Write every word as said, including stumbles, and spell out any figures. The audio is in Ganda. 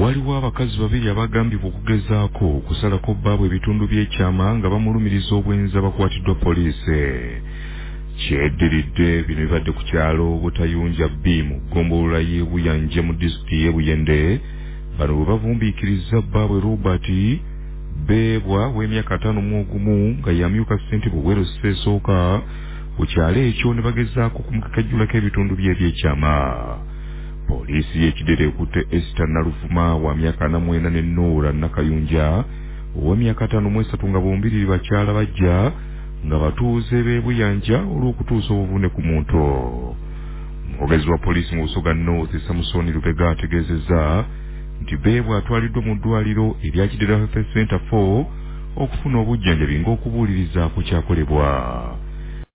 waliwo abakazi babiri abagambibwa okugezaako okusalako bbaabwe ebitundu by'ekyama nga bamulumiriza obwenzi abakwatiddwa poliisi. Kyeddiridde bino bibadde ku kyalo Butayunja B mu ggombolola y'e Buyanja mu disitulikiti y'e Buyende. Bano bwe bavumbiikiriza bbaabwe Robert Beebwa w'emyaka ataano mu ogumu nga yamyuka ssentebe Wero Sseesooka ku kyalo ekyo ne bagezaako kumukakajjulako ebitundu bye eby'ekyama. Poliisi y'ekidere ekutte Esther Nalufuma wa myaka ana mu ena ne Noora Nakayunja ow'emyaka ataano mu esatu nga bombiriri bakyala bajja nga batuuze b'e Buyanja olw'okutuusa obuvune ku muntu. Omwogezi wa poliisi mu Busoga North Samusoni Lubega ategeezezza nti Beebwa atwaliddwa mu ddwaliro erya Kidera Health Center four okufuna obujjanjabi ng'okubuuliriza ku kyakolebwa.